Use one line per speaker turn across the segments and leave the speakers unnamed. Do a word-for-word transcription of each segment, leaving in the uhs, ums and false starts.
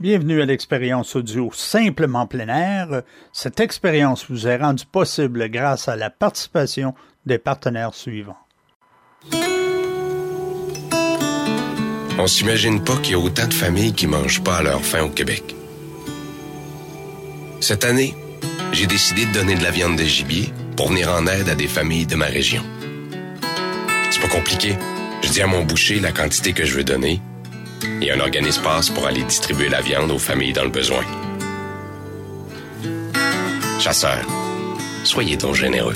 Bienvenue à l'expérience audio Simplement plein air. Cette expérience vous est rendue possible grâce à la participation des partenaires suivants.
On s'imagine pas qu'il y a autant de familles qui mangent pas à leur faim au Québec. Cette année, j'ai décidé de donner de la viande de gibier pour venir en aide à des familles de ma région. C'est pas compliqué. Je dis à mon boucher la quantité que je veux donner et un organisme passe pour aller distribuer la viande aux familles dans le besoin. Chasseurs, soyez donc généreux.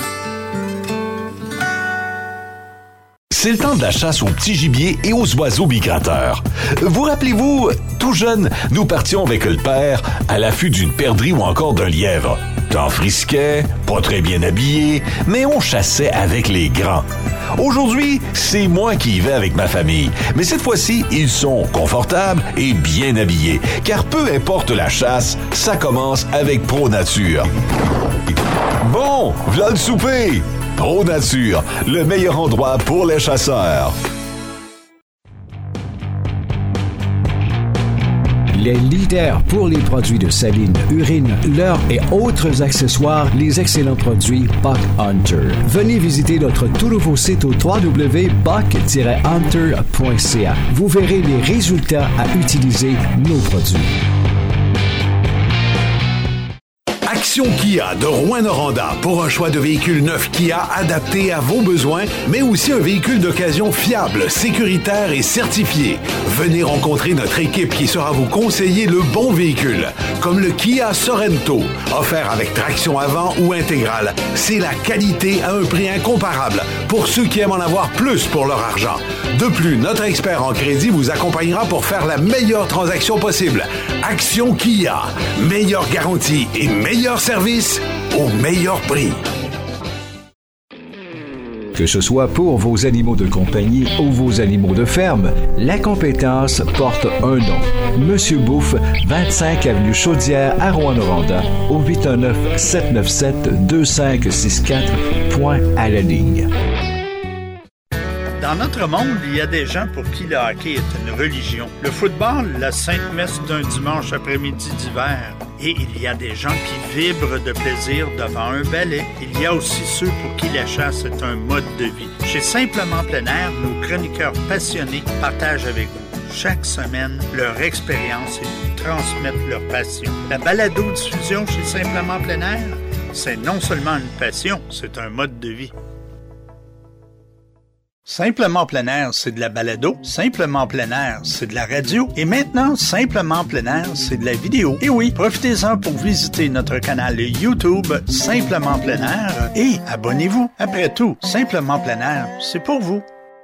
C'est le temps de la chasse aux petits gibiers et aux oiseaux migrateurs. Vous rappelez-vous, tout jeune, nous partions avec le père à l'affût d'une perdrix ou encore d'un lièvre. Temps frisquet, pas très bien habillé, mais on chassait avec les grands. Aujourd'hui, c'est moi qui y vais avec ma famille. Mais cette fois-ci, ils sont confortables et bien habillés. Car peu importe la chasse, ça commence avec Pro Nature. Bon, v'là le souper! Pro Nature, le meilleur endroit pour les chasseurs.
Les leaders pour les produits de saline, urine, leurre et autres accessoires, les excellents produits Buck Hunter. Venez visiter notre tout nouveau site au w w w point buck tiret hunter point c a. Vous verrez les résultats à utiliser nos produits.
Action Kia de Rouyn-Noranda pour un choix de véhicules neufs Kia adapté à vos besoins, mais aussi un véhicule d'occasion fiable, sécuritaire et certifié. Venez rencontrer notre équipe qui saura vous conseiller le bon véhicule, comme le Kia Sorento, offert avec traction avant ou intégrale. C'est la qualité à un prix incomparable pour ceux qui aiment en avoir plus pour leur argent. De plus, notre expert en crédit vous accompagnera pour faire la meilleure transaction possible. Action Kia, meilleure garantie et meilleur service au meilleur prix.
Que ce soit pour vos animaux de compagnie ou vos animaux de ferme, la compétence porte un nom. Monsieur Bouffe, vingt-cinq avenue Chaudière à Rouyn-Noranda, au huit un neuf, sept neuf sept, deux cinq six quatre, point à la ligne.
Dans notre monde, il y a des gens pour qui le hockey est une religion. Le football, la sainte messe d'un dimanche après-midi d'hiver. Et il y a des gens qui vibrent de plaisir devant un balai. Il y a aussi ceux pour qui la chasse est un mode de vie. Chez Simplement plein air, nos chroniqueurs passionnés partagent avec vous chaque semaine leur expérience et nous transmettent leur passion. La balado-diffusion chez Simplement plein air, c'est non seulement une passion, c'est un mode de vie. Simplement plein air, c'est de la balado. Simplement plein air, c'est de la radio. Et maintenant, Simplement plein air, c'est de la vidéo. Et oui, profitez-en pour visiter notre canal YouTube Simplement plein air et abonnez-vous. Après tout, Simplement plein air, c'est pour vous.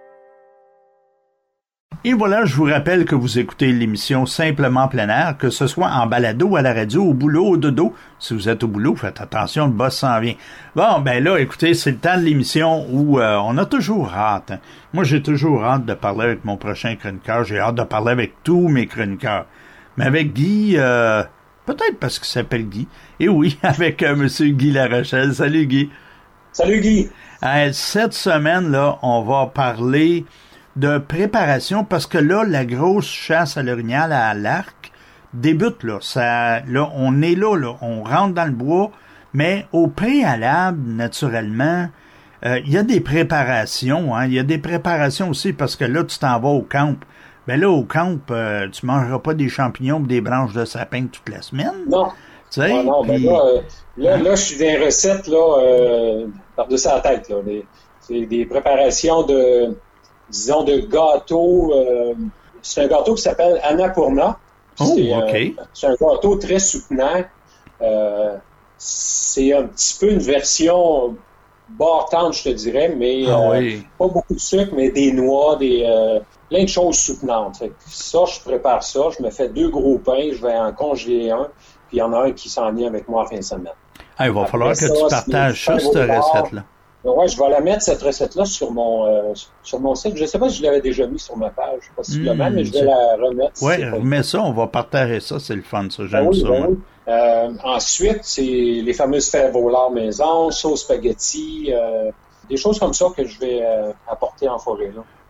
Et voilà, je vous rappelle que vous écoutez l'émission Simplement plein air, que ce soit en balado, à la radio, au boulot, au dodo. Si vous êtes au boulot, faites attention, le boss s'en vient. Bon, ben là, écoutez, c'est le temps de l'émission où euh, on a toujours hâte. Hein. Moi, j'ai toujours hâte de parler avec mon prochain chroniqueur. J'ai hâte de parler avec tous mes chroniqueurs. Mais avec Guy, euh, peut-être parce qu'il s'appelle Guy. Et oui, avec euh, Monsieur Guy Larochelle. Salut Guy.
Salut Guy.
Euh, cette semaine, là, on va parler de préparation, parce que là, la grosse chasse à l'orignal à l'arc débute, là. Ça, là, on est là, là. On rentre dans le bois, mais au préalable, naturellement, euh, il y a des préparations, hein. Il y a des préparations aussi, parce que là, tu t'en vas au camp. Ben là, au camp, euh, tu mangeras pas des champignons ou des branches de sapin toute la semaine.
Non.
Tu sais?
Non, non, ben
pis...
là, euh, là, là, je suis dans les recettes, là, euh, par-dessus la tête, là. Des, c'est des préparations de, disons, de gâteaux. Euh, c'est un gâteau qui s'appelle Annapurna.
Oh,
c'est,
OK.
euh, c'est un gâteau très soutenant. Euh, c'est un petit peu une version bâtante, je te dirais, mais
ah,
euh,
oui.
pas beaucoup de sucre, mais des noix, des euh, plein de choses soutenantes. Fait que ça, je prépare ça. Je me fais deux gros pains. Je vais en congeler un. Puis il y en a un qui s'en vient avec moi en fin de semaine.
Ah, il va
Après
falloir que
ça,
tu partages ça, cette recette-là.
Ouais, je vais la mettre, cette recette-là, sur mon euh, sur mon site. Je ne sais pas si je l'avais déjà mis sur ma page, possiblement, mmh, mais je vais la remettre.
Oui,
si
remets ça, on va partager ça, c'est le fun, ça, j'aime
ben oui,
ça.
Ben oui. euh, ensuite, c'est les fameuses fèves au lard maison, sauce spaghetti, euh, des choses comme ça que je vais euh, apporter en forêt. Là.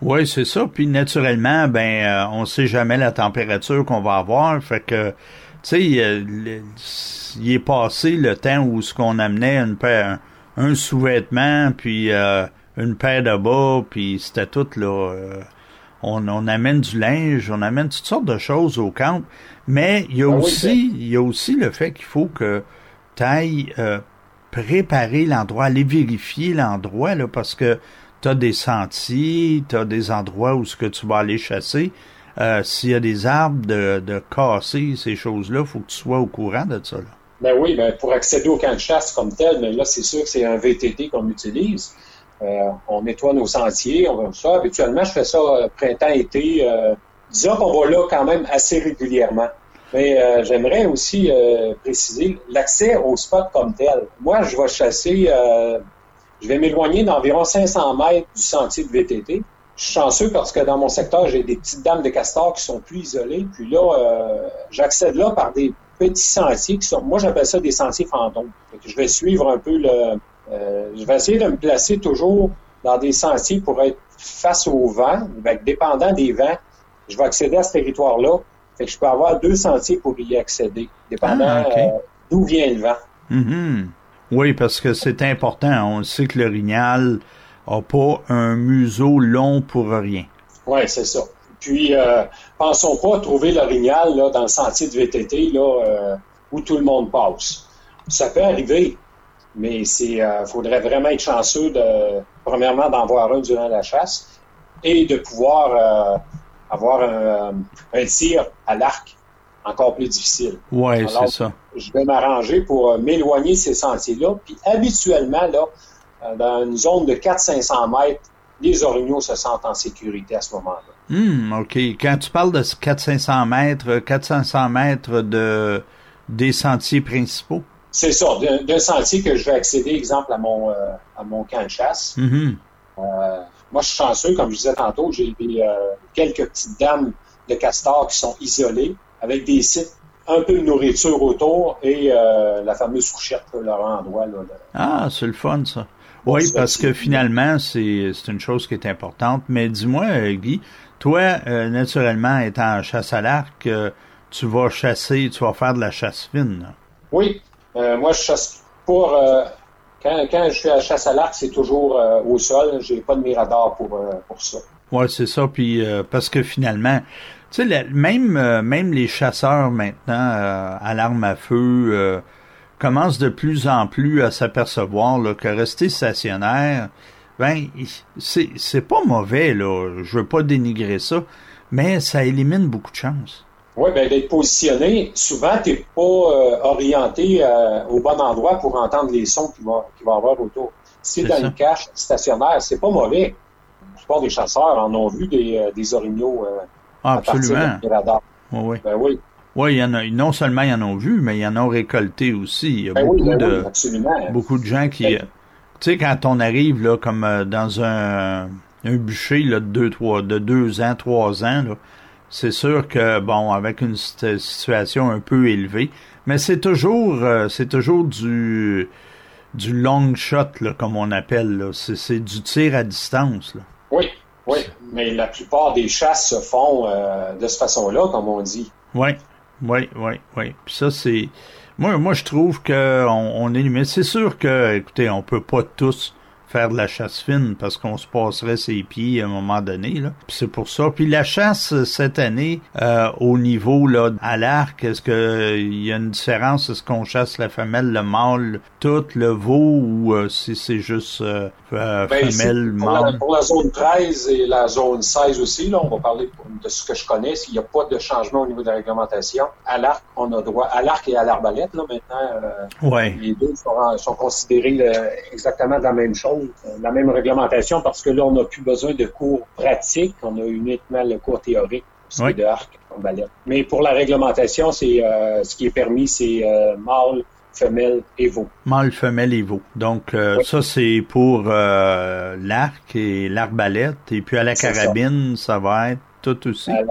Oui, c'est ça. Puis naturellement, ben, euh, on sait jamais la température qu'on va avoir. Fait que, tu sais, euh, il est passé le temps où ce qu'on amenait une paire, un, un sous-vêtement, puis euh, une paire de bas, puis c'était tout là. Euh, on, on amène du linge, on amène toutes sortes de choses au camp. Mais il y a ah aussi, oui, il y a aussi le fait qu'il faut que tu ailles euh, préparer l'endroit, aller vérifier l'endroit là, parce que t'as des sentiers, t'as des endroits où ce que tu vas aller chasser. Euh, s'il y a des arbres de, de casser, ces choses-là, faut que tu sois au courant de ça. Là.
Ben oui, ben pour accéder au camp de chasse comme tel, mais là, c'est sûr que c'est un V T T qu'on utilise. Euh, on nettoie nos sentiers, on fait ça. Habituellement, je fais ça euh, printemps-été. Euh, disons qu'on va là quand même assez régulièrement. Mais euh, j'aimerais aussi euh, préciser l'accès au spot comme tel. Moi, je vais chasser... Euh, Je vais m'éloigner d'environ cinq cents mètres du sentier de V T T. Je suis chanceux parce que dans mon secteur, j'ai des petites dames de castor qui sont plus isolées. Puis là, euh, j'accède là par des petits sentiers qui sont... Moi, j'appelle ça des sentiers fantômes. Je vais suivre un peu le... Euh, je vais essayer de me placer toujours dans des sentiers pour être face au vent. Fait que dépendant des vents, je vais accéder à ce territoire-là. Fait que je peux avoir deux sentiers pour y accéder, dépendant ah, okay. euh, d'où vient le vent.
Mm-hmm. Oui, parce que c'est important. On sait que l'orignal n'a pas un museau long pour rien.
Oui, c'est ça. Puis, euh, pensons pas à trouver l'orignal là, dans le sentier de V T T là, euh, où tout le monde passe. Ça peut arriver, mais c'est euh, faudrait vraiment être chanceux de, premièrement, d'en voir un durant la chasse et de pouvoir euh, avoir un, un tir à l'arc encore plus difficile.
Oui, c'est ça.
Je vais m'arranger pour euh, m'éloigner de ces sentiers-là. Puis habituellement, là, euh, dans une zone de quatre à cinq cents mètres, les orignaux se sentent en sécurité à ce moment-là.
Hum, OK. Quand tu parles de quatre à cinq cents mètres, quatre à cinq cents mètres de, des sentiers principaux?
C'est ça, d'un, d'un sentier que je vais accéder, exemple, à mon, euh, à mon camp de chasse.
Mm-hmm.
Euh, moi, je suis chanceux, comme je disais tantôt, j'ai des, euh, quelques petites dames de castors qui sont isolées, avec des sites, un peu de nourriture autour et euh, la fameuse fourchette, là, leur endroit. Là, là.
Ah, c'est le fun, ça. Oui, parce que finalement, c'est, c'est une chose qui est importante. Mais dis-moi, euh, Guy, toi, euh, naturellement, étant en chasse à l'arc, euh, tu vas chasser, tu vas faire de la chasse fine. Là.
Oui, euh, moi, je chasse pour... Euh, quand, quand je suis à la chasse à l'arc, c'est toujours euh, au sol. J'ai pas de mirador pour, euh, pour ça.
Oui, c'est ça. Puis euh, parce que finalement... Tu sais, même euh, même les chasseurs maintenant euh, à l'arme à feu euh, commencent de plus en plus à s'apercevoir là, que rester stationnaire, ben c'est c'est pas mauvais là. Je veux pas dénigrer ça, mais ça élimine beaucoup de chances.
Oui, ben d'être positionné, souvent t'es pas euh, orienté euh, au bon endroit pour entendre les sons qu'il va qu'il va avoir autour. Si c'est dans ça. Une cache stationnaire, c'est pas mauvais. La plupart des chasseurs en ont vu des euh, des orignaux. Euh,
Ah, absolument.
Oui, oui.
Ben oui. Oui, il y en a, non seulement ils en ont vu, mais ils en ont récolté aussi. Il y a ben beaucoup, oui, ben de,
oui,
beaucoup de gens qui... Ben, tu sais, quand on arrive là comme euh, dans un, un bûcher là, de deux, trois, de deux ans, trois ans, là, c'est sûr que, bon, avec une situation un peu élevée, mais c'est toujours euh, c'est toujours du du long shot, là, comme on appelle. Là. C'est, c'est du tir à distance. Là.
Oui. Oui, mais la plupart des chasses se font euh, de cette façon-là, comme on dit.
Oui, oui, oui, oui. Puis ça, c'est... Moi, moi, je trouve qu'on on est limite. C'est sûr que, écoutez, on peut pas tous faire de la chasse fine parce qu'on se passerait ses pieds à un moment donné, là. Puis c'est pour ça. Puis la chasse, cette année, euh, au niveau, là, à l'arc, est-ce que il y a une différence? Est-ce qu'on chasse la femelle, le mâle, tout, le veau, ou euh, si c'est juste euh, euh,
ben,
femelle,
pour
mâle?
La, pour la zone treize et la zone seize aussi, là, on va parler de ce que je connais. S'il n'y a pas de changement au niveau de la réglementation, à l'arc, on a droit, à l'arc et à l'arbalète, là, maintenant, euh,
ouais.
les deux sont, sont considérés là, exactement la même chose. La même réglementation parce que là, on n'a plus besoin de cours pratiques, on a uniquement le cours théorique c'est oui. de arc en balai. Mais pour la réglementation, c'est euh, ce qui est permis, c'est euh, mâle, femelle et veau.
Mâle, femelle et veau. Donc euh, oui. ça, c'est pour euh, l'arc et l'arbalète. Et puis à la c'est carabine, ça. ça va être tout aussi.
À la car-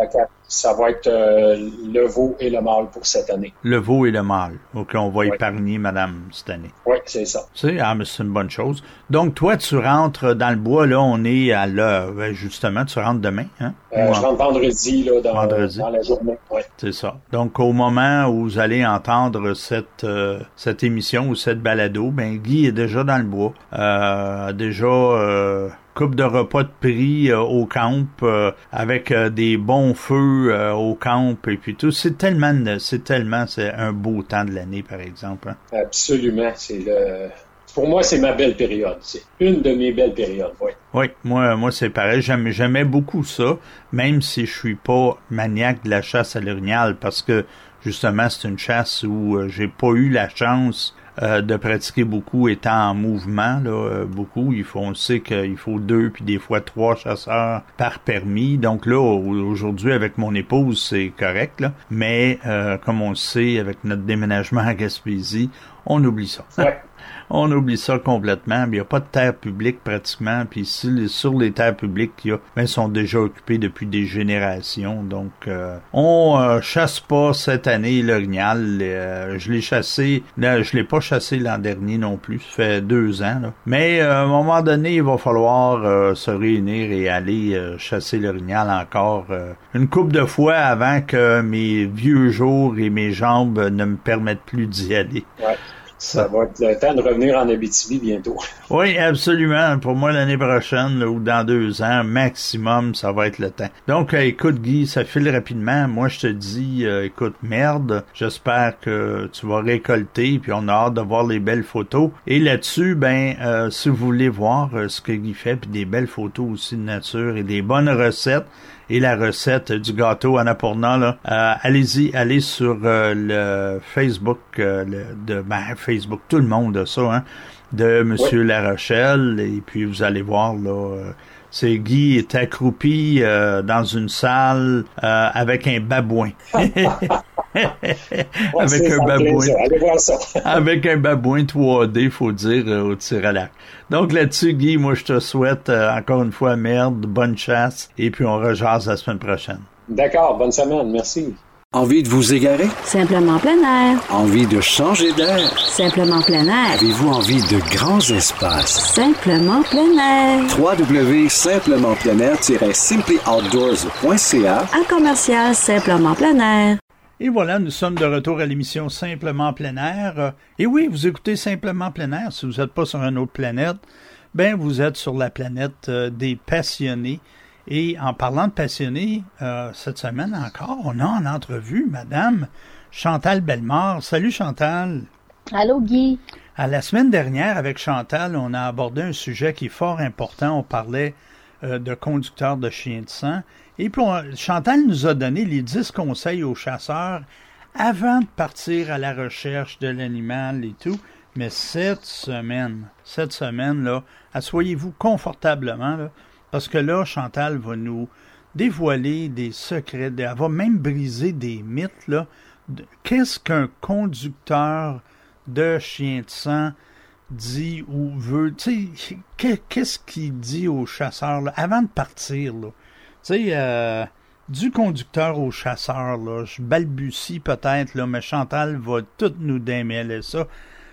ça va être euh, le veau et le mâle pour cette année.
Le veau et le mâle. OK, on va
oui.
épargner madame cette année.
Oui, c'est ça.
C'est, ah, mais c'est une bonne chose. Donc, toi, tu rentres dans le bois, là, on est à l'heure. Ben, justement, tu rentres demain, hein?
Euh, je rentre vendredi, là, dans, vendredi. dans la journée. Oui.
C'est ça. Donc, au moment où vous allez entendre cette euh, cette émission ou cette balado, ben, Guy est déjà dans le bois. Euh, déjà... Euh, coupe de repas de prix euh, au camp euh, avec euh, des bons feux euh, au camp et puis tout. C'est tellement, c'est tellement, c'est un beau temps de l'année, par exemple. Hein?
Absolument. C'est le, pour moi, c'est ma belle période. C'est une de mes belles périodes. Oui.
Oui, moi, moi, c'est pareil. J'aimais, j'aimais beaucoup ça, même si je suis pas maniaque de la chasse à l'orignal, parce que justement, c'est une chasse où euh, j'ai pas eu la chance Euh, de pratiquer beaucoup étant en mouvement, là, euh, beaucoup. Il faut, on sait qu'il faut deux puis des fois trois chasseurs par permis. Donc là, aujourd'hui, avec mon épouse, c'est correct, là. Mais, euh, comme on le sait, avec notre déménagement à Gaspésie, on oublie ça.
Ouais.
On oublie ça complètement. Il n'y a pas de terre publique pratiquement. Puis ici, sur les terres publiques qu'il y a, ben, sont déjà occupées depuis des générations. Donc, euh, on euh, chasse pas cette année l'orignal. Euh, je l'ai chassé. Là, je l'ai pas chassé l'an dernier non plus. Ça fait deux ans. Là. Mais euh, à un moment donné, il va falloir euh, se réunir et aller euh, chasser l'orignal encore euh, une couple de fois avant que mes vieux jours et mes jambes ne me permettent plus d'y aller.
Ouais. Ça va être le temps de revenir en Abitibi bientôt.
Oui, absolument. Pour moi, l'année prochaine, là, ou dans deux ans, maximum, ça va être le temps. Donc, euh, écoute, Guy, ça file rapidement. Moi, je te dis, euh, écoute, merde. J'espère que tu vas récolter, puis on a hâte de voir les belles photos. Et là-dessus, ben, euh, si vous voulez voir euh, ce que Guy fait, puis des belles photos aussi de nature et des bonnes recettes, et la recette du gâteau Annapurna, là, euh, allez-y, allez sur euh, le Facebook euh, le, de ben, Facebook, tout le monde a ça, hein, de Monsieur
oui.
La Rochelle, et puis vous allez voir là, euh, c'est Guy est accroupi euh, dans une salle euh, avec un babouin.
Ouais,
avec un babouin.
Allez voir ça.
Avec un babouin trois D, faut dire, euh, au tir à l'arc. Donc là-dessus, Guy, moi je te souhaite euh, encore une fois merde, bonne chasse, et puis on rejase la semaine prochaine.
D'accord, bonne semaine, merci.
Envie de vous égarer?
Simplement plein air.
Envie de changer d'air?
Simplement plein air.
Avez-vous envie de grands espaces?
Simplement plein air.
w w w point simplement plein air tiret simply outdoors point c a
À commercial Simplement plein air.
Et voilà, nous sommes de retour à l'émission Simplement plein air. Et oui, vous écoutez Simplement plein air. Si vous n'êtes pas sur une autre planète, ben vous êtes sur la planète euh, des passionnés. Et en parlant de passionnés, euh, cette semaine encore, on a en entrevue Madame Chantal Bellemare. Salut Chantal.
Allô Guy.
À la semaine dernière, avec Chantal, on a abordé un sujet qui est fort important. On parlait euh, de conducteurs de chiens de sang. Et puis, on, Chantal nous a donné les dix conseils aux chasseurs avant de partir à la recherche de l'animal et tout. Mais cette semaine, cette semaine-là, asseyez-vous confortablement, là, parce que là, Chantal va nous dévoiler des secrets, elle va même briser des mythes, là. De, qu'est-ce qu'un conducteur de chien de sang dit ou veut, tu sais, qu'est-ce qu'il dit aux chasseurs, là, avant de partir, là? Tu sais, euh, du conducteur au chasseur, là, je balbutie peut-être, là, mais Chantal va tout nous démêler ça.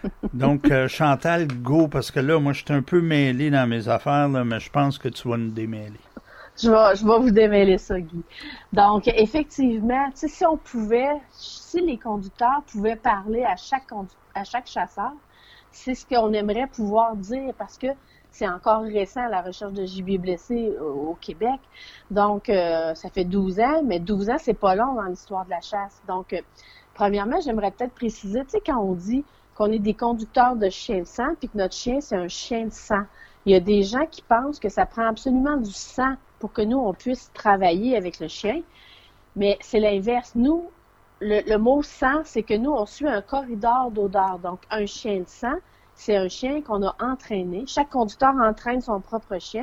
Donc, euh, Chantal, go, parce que là, moi, je suis un peu mêlé dans mes affaires, là, mais je pense que tu vas nous démêler.
Je vais, je vais vous démêler ça, Guy. Donc, effectivement, tu sais, si on pouvait, si les conducteurs pouvaient parler à chaque condu- à chaque chasseur, c'est ce qu'on aimerait pouvoir dire, parce que c'est encore récent, la recherche de gibier blessé au, au Québec. Donc, euh, ça fait douze ans, mais douze ans, c'est pas long dans l'histoire de la chasse. Donc, euh, premièrement, j'aimerais peut-être préciser, tu sais, quand on dit qu'on est des conducteurs de chiens de sang, puis que notre chien, c'est un chien de sang. Il y a des gens qui pensent que ça prend absolument du sang pour que nous, on puisse travailler avec le chien. Mais c'est l'inverse. Nous, le, le mot sang, c'est que nous, on suit un corridor d'odeur. Donc, un chien de sang, c'est un chien qu'on a entraîné. Chaque conducteur entraîne son propre chien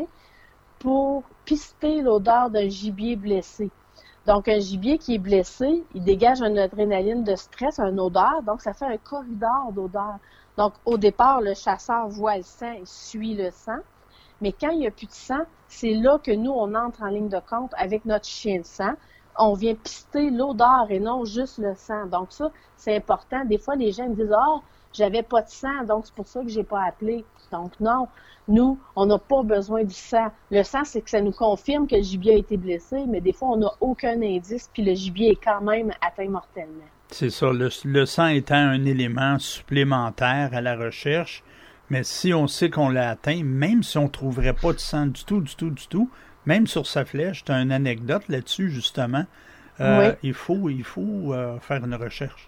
pour pister l'odeur d'un gibier blessé. Donc, un gibier qui est blessé, il dégage une adrénaline de stress, une odeur, donc ça fait un corridor d'odeur. Donc, au départ, le chasseur voit le sang et suit le sang, mais quand il n'y a plus de sang, c'est là que nous, on entre en ligne de compte avec notre chien de sang on vient pister l'odeur et non juste le sang. Donc ça, c'est important. Des fois, les gens me disent « Ah, j'avais pas de sang, donc c'est pour ça que j'ai pas appelé. » Donc non, nous, on n'a pas besoin du sang. Le sang, c'est que ça nous confirme que le gibier a été blessé, mais des fois, on n'a aucun indice, puis le gibier est quand même atteint mortellement.
C'est ça, le, le sang étant un élément supplémentaire à la recherche, mais si on sait qu'on l'a atteint, même si on ne trouverait pas de sang du tout, du tout, du tout, même sur sa flèche, tu as une anecdote là-dessus, justement, euh, oui. il faut, il faut euh, faire une recherche.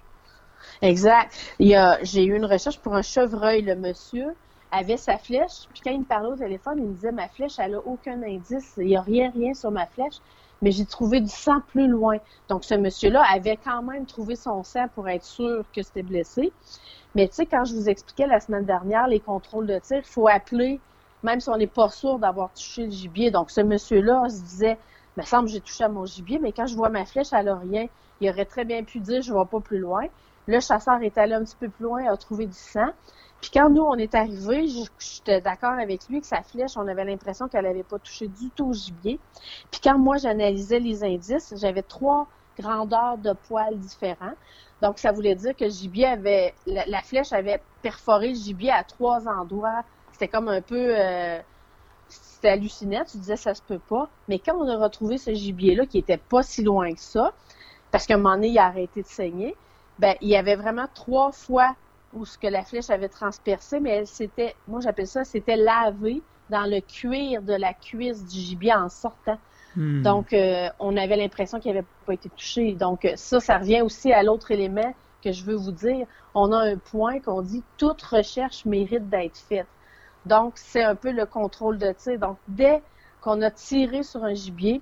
Exact. Il y a, j'ai eu une recherche pour un chevreuil. Le monsieur avait sa flèche, puis quand il me parlait au téléphone, il me disait « Ma flèche, elle n'a aucun indice, il n'y a rien, rien sur ma flèche. » Mais j'ai trouvé du sang plus loin. Donc, ce monsieur-là avait quand même trouvé son sang pour être sûr que c'était blessé. Mais tu sais, quand je vous expliquais la semaine dernière, les contrôles de tir, il faut appeler, même si on n'est pas sûr d'avoir touché le gibier. Donc, ce monsieur-là se disait « Il me semble que j'ai touché à mon gibier, mais quand je vois ma flèche, elle n'a rien. » Il aurait très bien pu dire « Je ne vais pas plus loin. » Le chasseur est allé un petit peu plus loin, a trouvé du sang. Puis quand nous, on est arrivés, j'étais d'accord avec lui que sa flèche, on avait l'impression qu'elle n'avait pas touché du tout au gibier. Puis quand moi, j'analysais les indices, j'avais trois grandeurs de poils différents. Donc, ça voulait dire que le gibier avait... La, la flèche avait perforé le gibier à trois endroits. C'était comme un peu... Euh, c'était hallucinant. Tu disais, ça se peut pas. Mais quand on a retrouvé ce gibier-là, qui était pas si loin que ça, parce qu'à un moment donné, il a arrêté de saigner, ben, il y avait vraiment trois fois où ce que la flèche avait transpercé, mais elle s'était, moi j'appelle ça, c'était lavé dans le cuir de la cuisse du gibier en sortant. Hmm. Donc, euh, on avait l'impression qu'il n'avait pas été touché. Donc, ça, ça revient aussi à l'autre élément que je veux vous dire. On a un point qu'on dit « toute recherche mérite d'être faite ». Donc, c'est un peu le contrôle de tir. Donc, dès qu'on a tiré sur un gibier,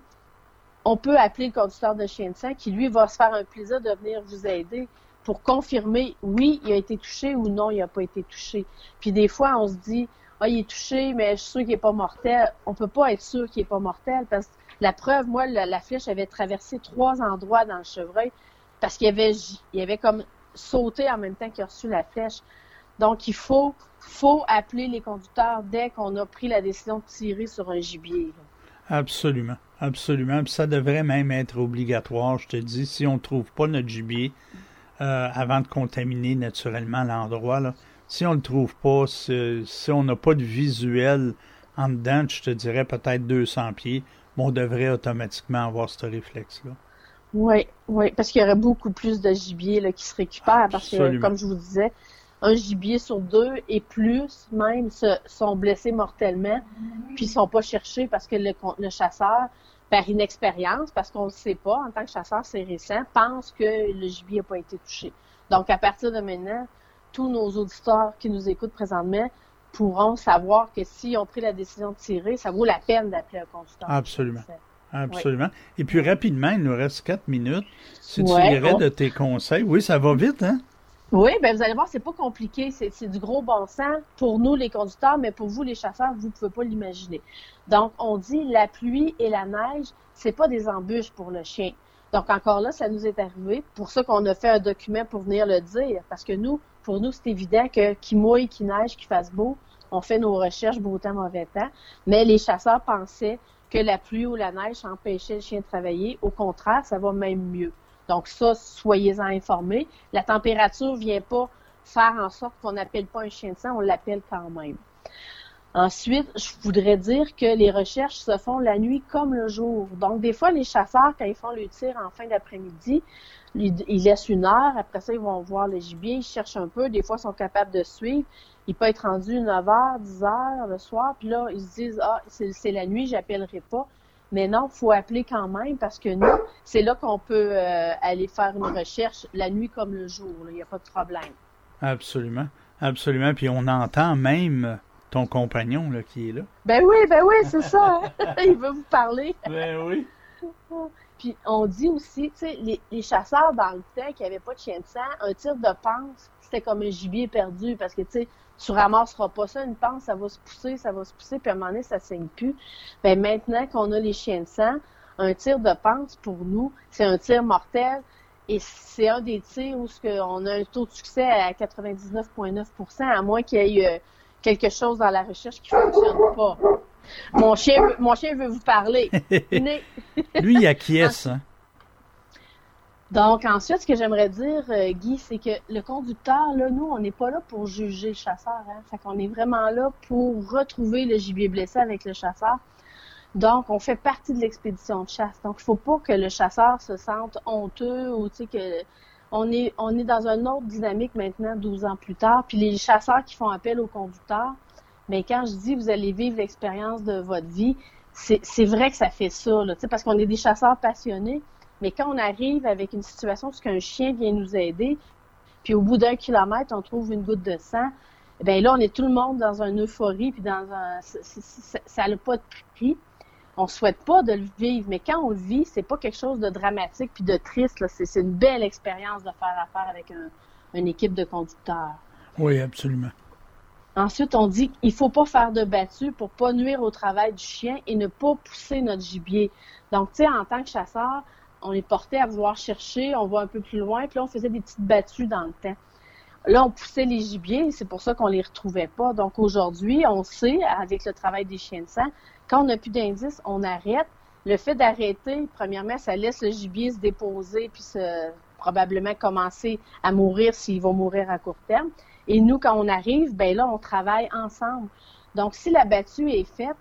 on peut appeler le conducteur de chien de sang qui, lui, va se faire un plaisir de venir vous aider pour confirmer, oui, il a été touché ou non, il n'a pas été touché. Puis des fois, on se dit, ah, il est touché, mais je suis sûr qu'il n'est pas mortel. On peut pas être sûr qu'il n'est pas mortel parce que la preuve, moi, la, la flèche avait traversé trois endroits dans le chevreuil parce qu'il avait, il avait comme sauté en même temps qu'il a reçu la flèche. Donc, il faut, faut appeler les conducteurs dès qu'on a pris la décision de tirer sur un gibier. Là.
Absolument, absolument. Puis ça devrait même être obligatoire, je te dis, si on ne trouve pas notre gibier, Euh, avant de contaminer naturellement l'endroit, là. Si on ne le trouve pas, si, si on n'a pas de visuel en dedans, je te dirais peut-être deux cents pieds, on devrait automatiquement avoir ce réflexe-là.
Oui, oui, parce qu'il y aurait beaucoup plus de gibier là, qui se récupère, parce que, comme je vous disais, un gibier sur deux et plus même se, sont blessés mortellement, puis ils ne sont pas cherchés parce que le, le chasseur, par inexpérience, parce qu'on ne le sait pas, en tant que chasseur, c'est récent, pense que le gibier n'a pas été touché. Donc, à partir de maintenant, tous nos auditeurs qui nous écoutent présentement pourront savoir que s'ils ont pris la décision de tirer, ça vaut la peine d'appeler un conducteur.
Absolument. Absolument. Oui. Et puis, rapidement, il nous reste quatre minutes. Si tu
ouais,
irais
on...
de tes conseils, oui, ça va vite, hein?
Oui, bien, vous allez voir, c'est pas compliqué. C'est, c'est du gros bon sens pour nous, les conducteurs, mais pour vous, les chasseurs, vous ne pouvez pas l'imaginer. Donc, on dit la pluie et la neige, c'est pas des embûches pour le chien. Donc, encore là, ça nous est arrivé. Pour ça qu'on a fait un document pour venir le dire. Parce que nous, pour nous, c'est évident que qu'il mouille, qu'il neige, qu'il fasse beau, on fait nos recherches, beau temps, mauvais temps. Mais les chasseurs pensaient que la pluie ou la neige empêchait le chien de travailler. Au contraire, ça va même mieux. Donc ça, soyez-en informés. La température ne vient pas faire en sorte qu'on n'appelle pas un chien de sang, on l'appelle quand même. Ensuite, je voudrais dire que les recherches se font la nuit comme le jour. Donc des fois, les chasseurs, quand ils font le tir en fin d'après-midi, ils laissent une heure. Après ça, ils vont voir le gibier, ils cherchent un peu. Des fois, ils sont capables de suivre. Il peut être rendu neuf heures, dix heures le soir. Puis là, ils se disent, ah, c'est, c'est la nuit, j'appellerai pas. Mais non, il faut appeler quand même parce que nous, c'est là qu'on peut euh, aller faire une recherche la nuit comme le jour. Il n'y a pas de problème.
Absolument. Absolument. Puis on entend même ton compagnon là, qui est là.
Ben oui, ben oui, c'est ça. Hein? Il veut vous parler.
Ben oui.
Puis on dit aussi, tu sais, les, les chasseurs dans le temps qui n'avaient pas de chien de sang, un tir de panse, c'était comme un gibier perdu parce que, tu sais, tu ramasseras pas ça, une panse, ça va se pousser, ça va se pousser, puis à un moment donné, ça saigne plus. Ben maintenant qu'on a les chiens de sang, un tir de panse, pour nous, c'est un tir mortel, et c'est un des tirs où on a un taux de succès à quatre-vingt-dix-neuf virgule neuf pour cent, à moins qu'il y ait euh, quelque chose dans la recherche qui fonctionne pas. Mon chien, mon chien veut vous parler.
Lui, il acquiesce, hein?
Donc, ensuite, ce que j'aimerais dire, euh, Guy, c'est que le conducteur, là, nous, on n'est pas là pour juger le chasseur. Hein? Fait qu'on est vraiment là pour retrouver le gibier blessé avec le chasseur. Donc, on fait partie de l'expédition de chasse. Donc, il faut pas que le chasseur se sente honteux ou, tu sais, que on est, on est dans une autre dynamique maintenant, douze ans plus tard. Puis les chasseurs qui font appel au conducteur, bien, quand je dis vous allez vivre l'expérience de votre vie, c'est, c'est vrai que ça fait ça, là, tu sais, parce qu'on est des chasseurs passionnés. Mais quand on arrive avec une situation où un chien vient nous aider, puis au bout d'un kilomètre, on trouve une goutte de sang, bien là, on est tout le monde dans une euphorie, puis dans un... ça n'a pas de prix. On souhaite pas de le vivre, mais quand on le vit, c'est pas quelque chose de dramatique puis de triste, là. C'est, c'est une belle expérience de faire affaire avec un, une équipe de conducteurs.
Oui, absolument.
Ensuite, on dit qu'il faut pas faire de battues pour pas nuire au travail du chien et ne pas pousser notre gibier. Donc, tu sais, en tant que chasseur, on est porté à vouloir chercher, on va un peu plus loin, puis là, on faisait des petites battues dans le temps. Là, on poussait les gibiers, c'est pour ça qu'on les retrouvait pas. Donc, aujourd'hui, on sait, avec le travail des chiens de sang, quand on n'a plus d'indices, on arrête. Le fait d'arrêter, premièrement, ça laisse le gibier se déposer puis se, probablement commencer à mourir s'il va mourir à court terme. Et nous, quand on arrive, ben là, on travaille ensemble. Donc, si la battue est faite,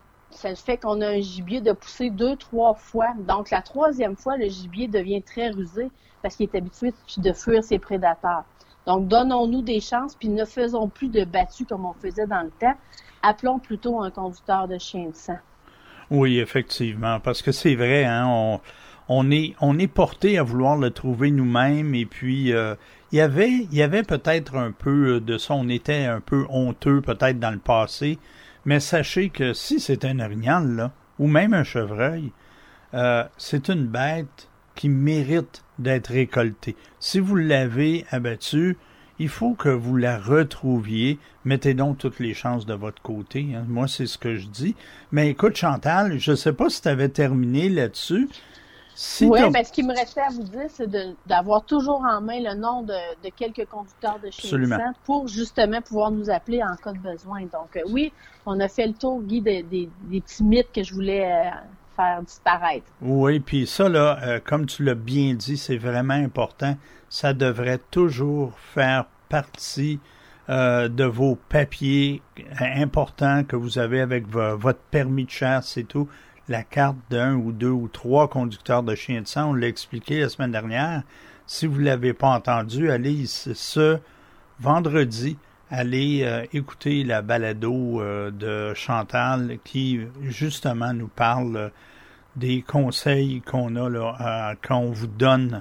ça fait qu'on a un gibier de pousser deux, trois fois. Donc, la troisième fois, le gibier devient très rusé parce qu'il est habitué de fuir ses prédateurs. Donc, donnons-nous des chances, puis ne faisons plus de battues comme on faisait dans le temps. Appelons plutôt un conducteur de chien de sang.
Oui, effectivement, parce que c'est vrai, hein, on, on est on est porté à vouloir le trouver nous-mêmes, et puis euh, il y avait il y avait peut-être un peu de ça, on était un peu honteux peut-être dans le passé, mais sachez que si c'est un orignal, là, ou même un chevreuil, euh, c'est une bête qui mérite d'être récoltée. Si vous l'avez abattue, il faut que vous la retrouviez. Mettez donc toutes les chances de votre côté. Hein. Moi, c'est ce que je dis. Mais écoute, Chantal, je ne sais pas si tu avais terminé là-dessus. Si
oui, bien, ce qui me restait à vous dire, c'est de, d'avoir toujours en main le nom de, de quelques conducteurs de chiens de sang pour justement pouvoir nous appeler en cas de besoin. Donc, euh, oui, on a fait le tour, Guy, des, des, des petits mythes que je voulais euh, faire disparaître.
Oui, puis ça, là, euh, comme tu l'as bien dit, c'est vraiment important. Ça devrait toujours faire partie euh, de vos papiers importants que vous avez avec vo- votre permis de chasse et tout. La carte d'un ou deux ou trois conducteurs de chiens de sang, on l'a expliqué la semaine dernière. Si vous ne l'avez pas entendu, allez ce vendredi, allez euh, écouter la balado euh, de Chantal qui, justement, nous parle euh, des conseils qu'on a là, euh, qu'on vous donne.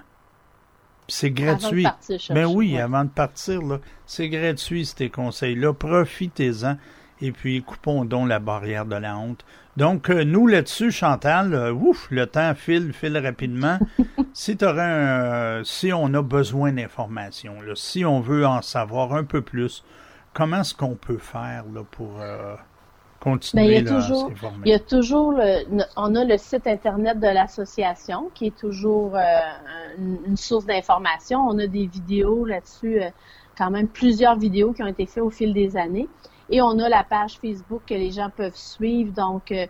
C'est gratuit.
Avant de partir chercher,
ben oui,
ouais.
Avant de partir, là, c'est gratuit, ces conseils-là. Profitez-en. Et puis, coupons donc la barrière de la honte. Donc, euh, nous, là-dessus, Chantal, euh, ouf, le temps file, file rapidement. si t'aurais un, euh, si on a besoin d'informations, là, si on veut en savoir un peu plus, comment est-ce qu'on peut faire là, pour euh, continuer
ben, il y a
là,
toujours,
à s'informer?
Il y a toujours, le, on a le site Internet de l'association qui est toujours euh, une, une source d'information. On a des vidéos là-dessus, euh, quand même plusieurs vidéos qui ont été faites au fil des années. Et on a la page Facebook que les gens peuvent suivre, donc euh,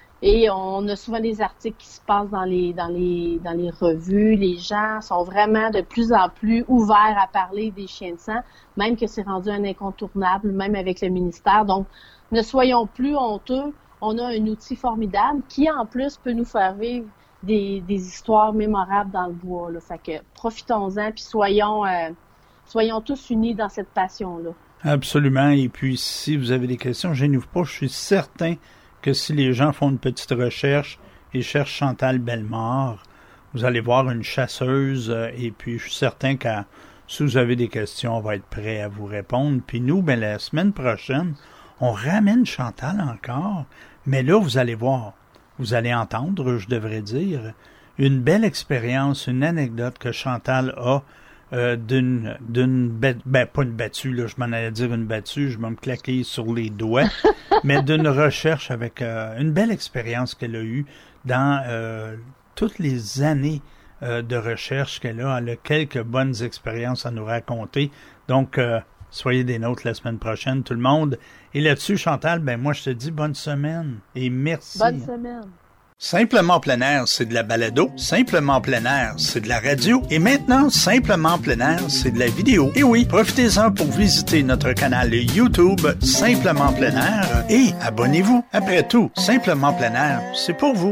et on a souvent des articles qui se passent dans les dans les dans les revues. Les gens sont vraiment de plus en plus ouverts à parler des chiens de sang, même que c'est rendu un incontournable, même avec le ministère. Donc, ne soyons plus honteux. On a un outil formidable qui, en plus, peut nous faire vivre des, des histoires mémorables dans le bois. Là. Fait que profitons-en, puis soyons euh, soyons tous unis dans cette passion-là.
Absolument. Et puis, si vous avez des questions, gênez-vous pas. Je suis certain que si les gens font une petite recherche et cherchent Chantal Bellemare, vous allez voir une chasseuse. Et puis, je suis certain que si vous avez des questions, on va être prêt à vous répondre. Puis nous, ben, la semaine prochaine, on ramène Chantal encore. Mais là, vous allez voir, vous allez entendre, je devrais dire, une belle expérience, une anecdote que Chantal a Euh, d'une d'une ben, ben pas une battue là, je m'en allais dire une battue, je vais me claquer sur les doigts, mais d'une recherche avec euh, une belle expérience qu'elle a eue dans euh, toutes les années euh, de recherche qu'elle a. Elle a quelques bonnes expériences à nous raconter. Donc euh, soyez des nôtres la semaine prochaine, tout le monde. Et là-dessus, Chantal, ben moi je te dis bonne semaine et merci.
Bonne semaine.
Simplement plein air, c'est de la balado. Simplement plein air, c'est de la radio. Et maintenant, Simplement plein air, c'est de la vidéo. Et oui, profitez-en pour visiter notre canal YouTube Simplement plein air et abonnez-vous. Après tout, Simplement plein air, c'est pour vous.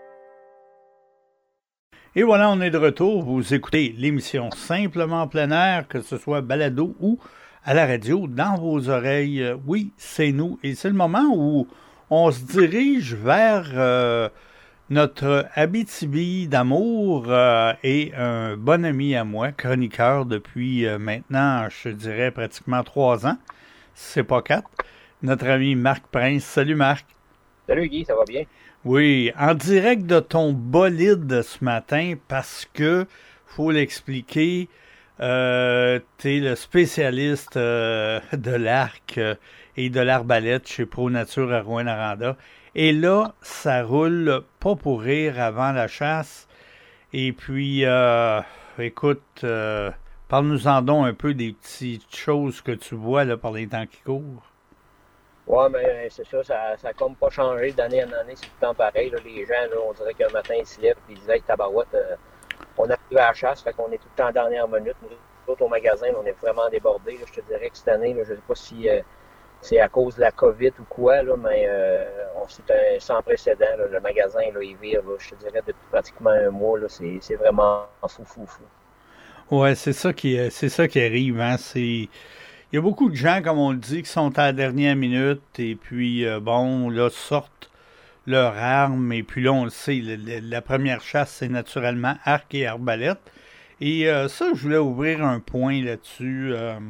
Et voilà, on est de retour. Vous écoutez l'émission Simplement plein air, que ce soit balado ou à la radio, dans vos oreilles. Oui, c'est nous. Et c'est le moment où on se dirige vers... Euh, notre Abitibi d'amour euh, et un bon ami à moi, chroniqueur depuis euh, maintenant, je dirais, pratiquement trois ans, si c'est pas quatre. Notre ami Marc Prince. Salut Marc.
Salut Guy, ça va bien?
Oui, en direct de ton bolide ce matin parce que, faut l'expliquer, euh, t'es le spécialiste euh, de l'arc euh, et de l'arbalète chez Pro Nature à Rouyn-Noranda. Et là, ça roule pas pour rire avant la chasse. Et puis, euh, écoute, euh, parle-nous-en donc un peu des petites choses que tu vois là, par les temps qui courent.
Oui, mais c'est ça, ça n'a comme pas changé d'année en année, c'est tout le temps pareil. Là, les gens, là, on dirait qu'un matin, ils se lèvent et ils disent « Hey, tabarouette, euh, on arrive à la chasse, fait qu'on est tout le temps en dernière minute. » Nous autres, au magasin, là, on est vraiment débordés. Là, je te dirais que cette année, là, je ne sais pas si... Euh, c'est à cause de la COVID ou quoi, là, mais euh, c'est un sans précédent. Là, le magasin, là, il vire, là, je te dirais, depuis pratiquement un mois. Là, c'est, c'est vraiment fou, fou, fou.
Ouais, c'est ça qui, c'est ça qui arrive. Hein? C'est, il y a beaucoup de gens, comme on le dit, qui sont à la dernière minute et puis, euh, bon, là, sortent leur arme. Et puis là, on le sait, le, le, la première chasse, c'est naturellement arc et arbalète. Et euh, ça, je voulais ouvrir un point là-dessus. Euh,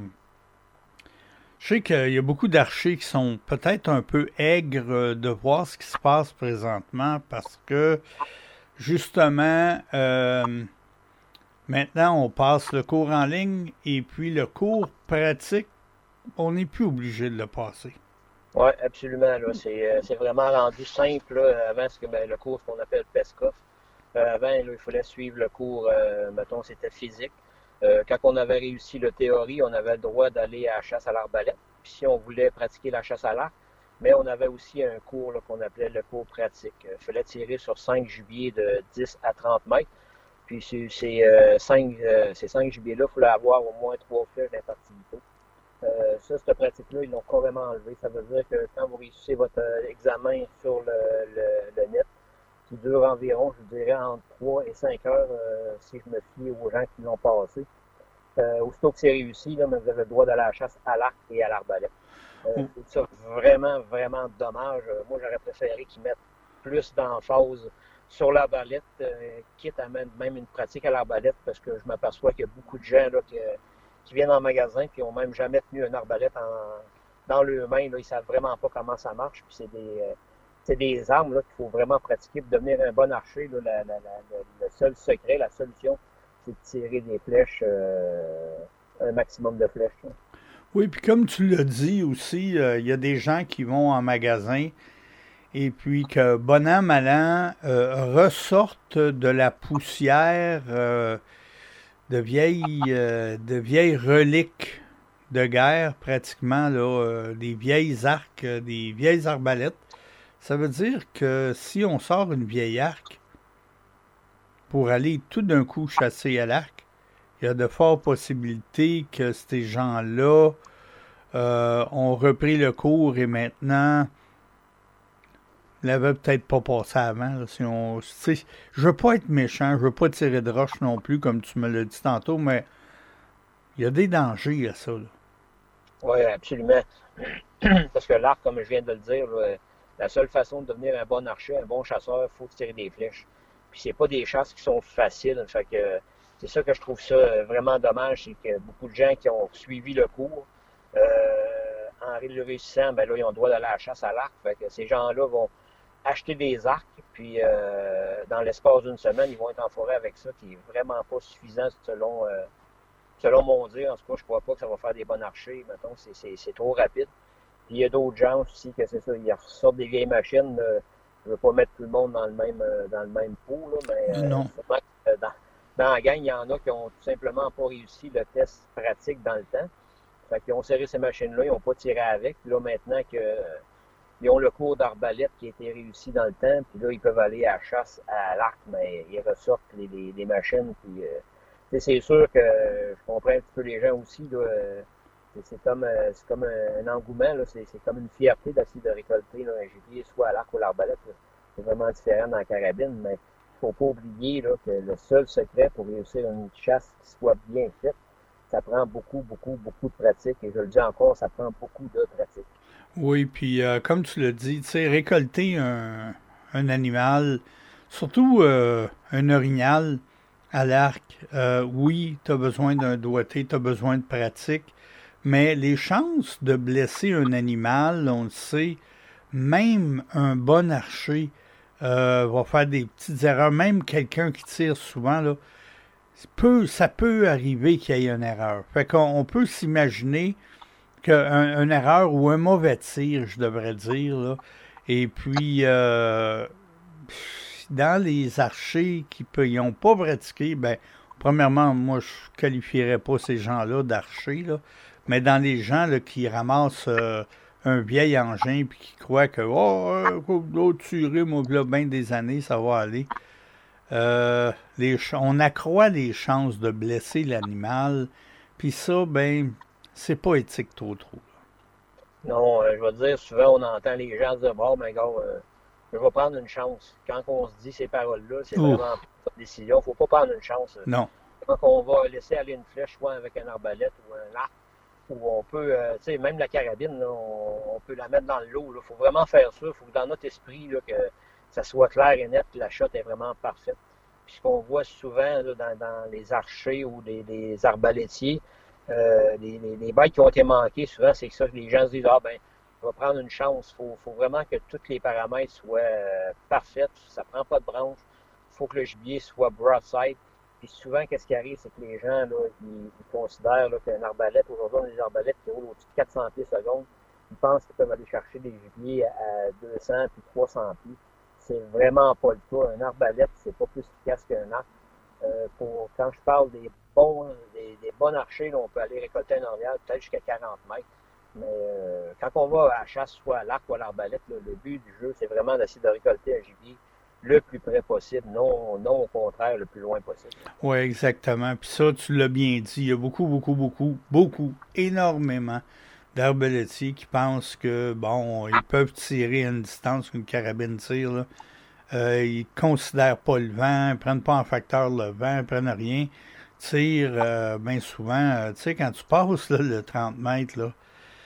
Je sais qu'il y a beaucoup d'archers qui sont peut-être un peu aigres de voir ce qui se passe présentement parce que, justement, euh, maintenant, on passe le cours en ligne et puis le cours pratique, on n'est plus obligé de le passer.
Oui, absolument. Là, c'est, c'est vraiment rendu simple. Là, avant, ce que, ben, le cours qu'on appelle PESCOF, euh, avant, là, il fallait suivre le cours, euh, mettons, c'était physique. Euh, quand on avait réussi la théorie, on avait le droit d'aller à la chasse à l'arbalète. Puis si on voulait pratiquer la chasse à l'arc, mais on avait aussi un cours là, qu'on appelait le cours pratique. Il euh, fallait tirer sur cinq gibiers de dix à trente mètres. Puis ces, ces, euh, cinq, euh, ces cinq gibiers-là, il fallait avoir au moins trois flèches d'infertilité. Euh, ça, cette pratique-là, ils l'ont carrément enlevé. Ça veut dire que quand vous réussissez votre euh, examen sur le, le, le net, qui dure environ, je vous dirais, entre trois et cinq heures, euh, si je me fie aux gens qui l'ont passé. Euh, aussitôt que c'est réussi, là, vous avez le droit d'aller à la chasse à l'arc et à l'arbalète. Euh, mm. C'est ça vraiment, vraiment dommage. Euh, moi, j'aurais préféré qu'ils mettent plus d'emphase sur l'arbalète, euh, quitte à même, même une pratique à l'arbalète, parce que je m'aperçois qu'il y a beaucoup de gens là, qui, qui viennent en magasin et qui n'ont même jamais tenu une arbalète en, dans leurs mains. Là, ils ne savent vraiment pas comment ça marche. Puis c'est des... Euh, C'est des armes là, qu'il faut vraiment pratiquer pour devenir un bon archer. Là, la, la, la, le seul secret, la solution, c'est de tirer des flèches, euh, un maximum de flèches. Là.
Oui, puis comme tu l'as dit aussi, il euh, y a des gens qui vont en magasin et puis que, bon an, mal an, euh, ressortent de la poussière euh, de, vieilles, euh, de vieilles reliques de guerre, pratiquement, là, euh, des vieilles arcs, euh, des vieilles arbalètes. Ça veut dire que si on sort une vieille arc pour aller tout d'un coup chasser à l'arc, il y a de fortes possibilités que ces gens-là euh, ont repris le cours et maintenant ne l'avaient peut-être pas passé avant. Là, si on, je ne veux pas être méchant, je ne veux pas tirer de roche non plus, comme tu me l'as dit tantôt, mais il y a des dangers à ça.
Oui, absolument. Parce que l'arc, comme je viens de le dire, là, la seule façon de devenir un bon archer, un bon chasseur, il faut tirer des flèches. Puis c'est pas des chasses qui sont faciles. Fait que c'est ça que je trouve ça vraiment dommage, c'est que beaucoup de gens qui ont suivi le cours, euh, en le réussissant, ben là, ils ont le droit d'aller à la chasse à l'arc. Fait que ces gens-là vont acheter des arcs, puis euh, dans l'espace d'une semaine, ils vont être en forêt avec ça, qui est vraiment pas suffisant selon, euh, selon mon dire. En tout cas, je crois pas que ça va faire des bons archers. Mettons, c'est, c'est, c'est trop rapide. Puis il y a d'autres gens aussi que c'est ça, ils ressortent des vieilles machines. Euh, je ne veux pas mettre tout le monde dans le même euh, dans le même pot, là, mais euh,
non.
Euh, dans, dans la gang, il y en a qui ont tout simplement pas réussi le test pratique dans le temps. Fait qu'ils ont serré ces machines-là, ils n'ont pas tiré avec. Puis là, maintenant que ils ont le cours d'arbalète qui a été réussi dans le temps, puis là, ils peuvent aller à la chasse à l'arc, mais ils ressortent les, les, les machines. Puis, euh, c'est sûr que je comprends un petit peu les gens aussi. Là, euh, c'est, c'est comme, euh, c'est comme un, un engouement, là, c'est, c'est comme une fierté d'essayer de récolter là, un gibier, soit à l'arc ou à l'arbalète. Là. C'est vraiment différent dans la carabine, mais il ne faut pas oublier là, que le seul secret pour réussir une chasse qui soit bien faite, ça prend beaucoup, beaucoup, beaucoup de pratique. Et je le dis encore, ça prend beaucoup de pratique.
Oui, puis euh, comme tu l'as dit, tu sais, récolter un, un animal, surtout euh, un orignal à l'arc, euh, oui, tu as besoin d'un doigté, tu as besoin de pratique, mais les chances de blesser un animal, on le sait, même un bon archer euh, va faire des petites erreurs, même quelqu'un qui tire souvent, là, peut, ça peut arriver qu'il y ait une erreur. Fait qu'on on peut s'imaginer qu'une erreur ou un mauvais tir, je devrais dire, là. Et puis, euh, dans les archers qui n'ont pas pratiqué, ben, premièrement, moi, je ne qualifierais pas ces gens-là d'archers, là, mais dans les gens là, qui ramassent euh, un vieil engin puis qui croient que, oh, oh tirer, moi, là, bien des années, ça va aller. Euh, les, on accroît les chances de blesser l'animal, puis ça, ben, c'est pas éthique trop trop.
Non, euh, je vais te dire, souvent on entend les gens dire, bon, ben gars, euh, je vais prendre une chance. Quand on se dit ces paroles-là, c'est Ouf. Vraiment pas une décision. Faut pas prendre une chance.
Non.
Quand on va laisser aller une flèche, soit avec un arbalète ou un arc, ou on peut, euh, tu sais, même la carabine, là, on, on peut la mettre dans le lot. Il faut vraiment faire ça. Il faut que dans notre esprit, là, que ça soit clair et net, que la shot est vraiment parfaite. Puis ce qu'on voit souvent là, dans, dans les archers ou les, les arbalétiers, euh, les, les, les bêtes qui ont été manquées, souvent, c'est que ça que les gens se disent, ah ben, on va prendre une chance. Il faut, faut vraiment que tous les paramètres soient euh, parfaits. Ça prend pas de branche. Il faut que le gibier soit broadside. Puis souvent, qu'est-ce qui arrive, c'est que les gens, là, ils, ils considèrent là, qu'un arbalète, aujourd'hui, on a des arbalètes qui roulent au-dessus de quatre cents pieds secondes. Ils pensent qu'ils peuvent aller chercher des gibiers à deux cents puis trois cents pieds. C'est vraiment pas le cas. Un arbalète, c'est pas plus efficace qu'un arc. Euh, pour, quand je parle des bons, des, des bons archers, là, on peut aller récolter un orignal peut-être jusqu'à quarante mètres. Mais euh, quand on va à la chasse, soit à l'arc ou à l'arbalète, là, le but du jeu, c'est vraiment d'essayer de récolter un gibier le plus près possible, non, non au contraire, le plus loin possible.
Oui, exactement. Puis ça, tu l'as bien dit, il y a beaucoup, beaucoup, beaucoup, beaucoup, énormément d'arbalétiers qui pensent que, bon, ils peuvent tirer à une distance qu'une carabine tire, là. Euh, ils ne considèrent pas le vent, ils ne prennent pas en facteur le vent, ils ne prennent rien. Tirent euh, bien souvent, euh, tu sais, quand tu passes là, le trente mètres, là,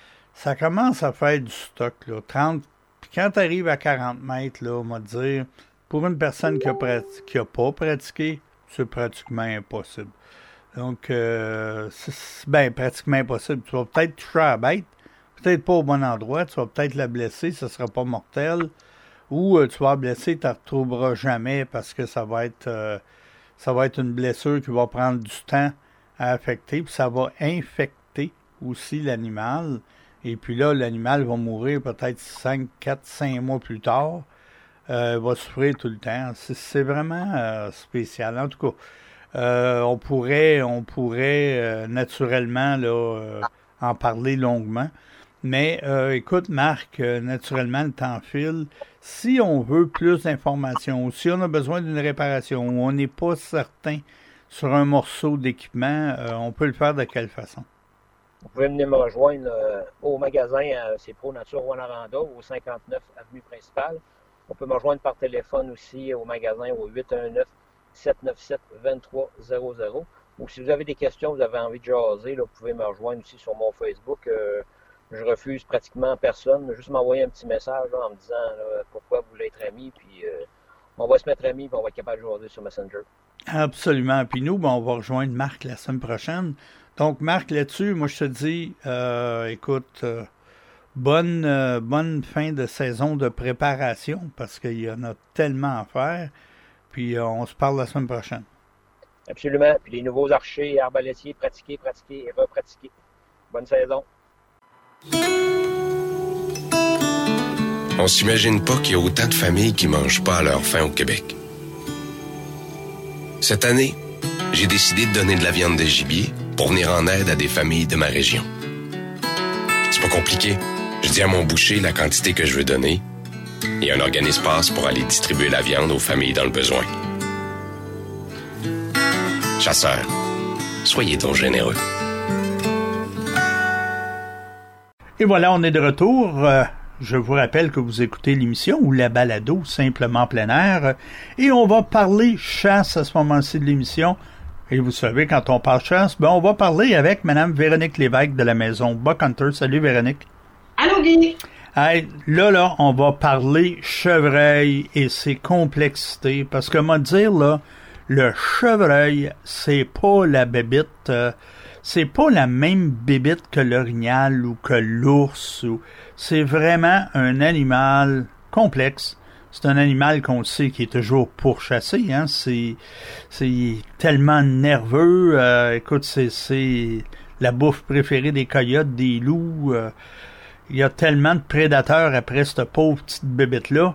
ça commence à faire du stock, là, trente. Puis quand tu arrives à quarante mètres, là, on va te dire, pour une personne qui n'a prati- pas pratiqué, c'est pratiquement impossible. Donc, euh, c'est ben, pratiquement impossible. Tu vas peut-être toucher à la bête, peut-être pas au bon endroit, tu vas peut-être la blesser, ça ne sera pas mortel. Ou euh, tu vas la blesser, tu ne la retrouveras jamais parce que ça va être euh, ça va être une blessure qui va prendre du temps à affecter, puis ça va infecter aussi l'animal. Et puis là, l'animal va mourir peut-être cinq, quatre, cinq mois plus tard. Euh, va souffrir tout le temps. C'est, c'est vraiment euh, spécial. En tout cas, euh, on pourrait, on pourrait euh, naturellement là, euh, en parler longuement. Mais euh, écoute, Marc, euh, naturellement, le temps file. Si on veut plus d'informations, si on a besoin d'une réparation ou on n'est pas certain sur un morceau d'équipement, euh, on peut le faire de quelle façon?
Vous pouvez venir me rejoindre euh, au magasin, euh, c'est Pro Nature Rwanda, au cinquante-neuf avenue principale. On peut me rejoindre par téléphone aussi au magasin au huit un neuf, sept neuf sept, deux trois zéro zéro. Ou si vous avez des questions, vous avez envie de jaser, là, vous pouvez me rejoindre aussi sur mon Facebook. Euh, je refuse pratiquement personne. Juste m'envoyer un petit message là, en me disant là, pourquoi vous voulez être amis. Puis euh, on va se mettre amis et on va être capable de jaser sur Messenger.
Absolument. Puis nous, ben, on va rejoindre Marc la semaine prochaine. Donc, Marc, là-dessus, moi, je te dis, euh, écoute, euh, bonne, euh, bonne fin de saison de préparation parce qu'il y en a tellement à faire. Puis, euh, on se parle la semaine prochaine.
Absolument. Puis, les nouveaux archers et arbalétiers, pratiquer, pratiquer et repratiquer. Bonne saison.
On s'imagine pas qu'il y a autant de familles qui mangent pas à leur faim au Québec. Cette année, j'ai décidé de donner de la viande de gibier pour venir en aide à des familles de ma région. C'est pas compliqué. Je dis à mon boucher la quantité que je veux donner et un organisme passe pour aller distribuer la viande aux familles dans le besoin. Chasseurs, soyez donc généreux.
Et voilà, on est de retour. Euh, je vous rappelle que vous écoutez l'émission ou la balado Simplement plein air. Et on va parler chasse à ce moment-ci de l'émission. Et vous savez, quand on parle chasse, ben on va parler avec Mme Véronique Lévesque de la maison Buck Hunter. Salut Véronique.
Allô Guy.
Hey, là, là, on va parler chevreuil et ses complexités. Parce que, moi, dire, là, le chevreuil, c'est pas la bébite... Euh, c'est pas la même bébite que l'orignal ou que l'ours. Ou... C'est vraiment un animal complexe. C'est un animal qu'on sait qui est toujours pourchassé. Hein? C'est, c'est tellement nerveux. Euh, écoute, c'est, c'est la bouffe préférée des coyotes, des loups. Euh, il y a tellement de prédateurs après cette pauvre petite bébite-là